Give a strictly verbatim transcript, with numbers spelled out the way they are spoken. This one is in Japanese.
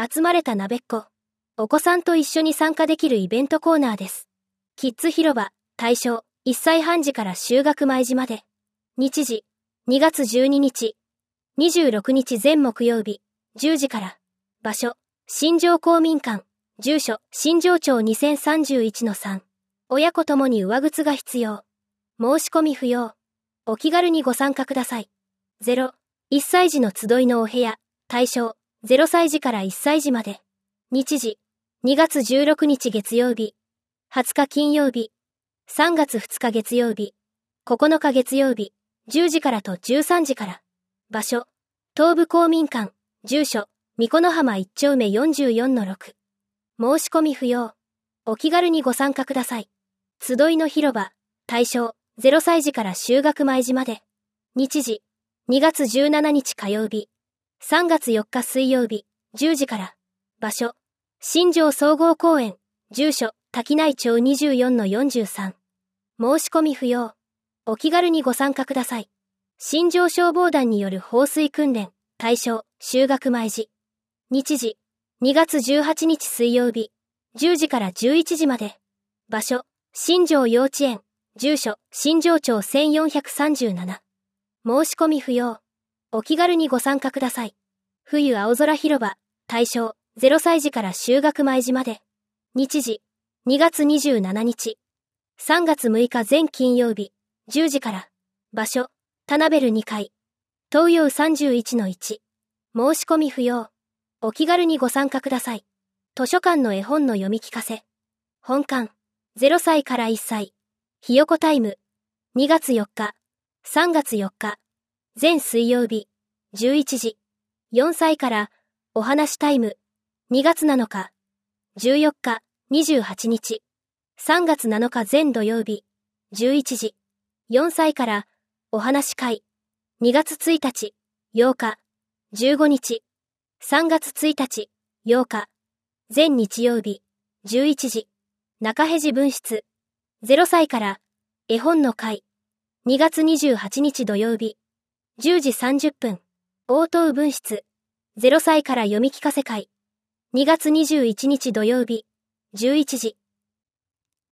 集まれたなべっこ。お子さんと一緒に参加できるイベントコーナーです。キッズ広場、対象、いっさいはん時から就学前時まで。日時、にがつじゅうににち。にじゅうろくにち全木曜日、じゅうじから。場所、新庄公民館。住所、新庄町 にせんさんじゅういちのさん。親子ともに上靴が必要。申し込み不要。お気軽にご参加ください。ゼロ、いっさい児の集いのお部屋、対象、ゼロさい児からいっさい児まで。日時、にがつじゅうろくにち月曜日、はつか金曜日、さんがつふつか月曜日、ここのか月曜日、じゅうじからとじゅうさんじから。場所、東部公民館。住所、三子の浜いっ丁目 よんじゅうよんのろく。申し込み不要。お気軽にご参加ください。集いの広場、対象、ゼロさい児から就学前時まで。日時、にがつじゅうしちにち火曜日、さんがつよっか水曜日、じゅうじから。場所、新庄総合公園。住所、滝内町 にじゅうよんのよんじゅうさん。申し込み不要。お気軽にご参加ください。新庄消防団による放水訓練、対象、就学前時。日時、にがつじゅうはちにち水曜日、じゅうじからじゅういちじまで。場所、新庄幼稚園。住所、新庄町せんよんひゃくさんじゅうなな。申し込み不要。お気軽にご参加ください。冬青空広場、対象、ゼロさい児から就学前時まで。日時、にがつにじゅうしちにち。さんがつむいか全金曜日、じゅうじから。場所、タナベルにかい。東洋 さんじゅういちのいち。申し込み不要。お気軽にご参加ください。図書館の絵本の読み聞かせ。本館、ゼロさいからいっさい。ひよこタイム、にがつよっか、さんがつよっか。全水曜日、じゅういちじ。よんさいから、お話タイム、にがつなのか、じゅうよっか、にじゅうはちにち。さんがつなのか全土曜日、じゅういちじ。よんさいから、お話会、にがつついたち、ようか、じゅうごにち。さんがつついたち、ようか。全日曜日、じゅういちじ。中辺路分室。ゼロさいから、絵本の会。にがつにじゅうはちにち土曜日、じゅうじさんじゅっぷん。応答分室。ゼロさいから読み聞かせ会。にがつにじゅういちにち土曜日、じゅういちじ。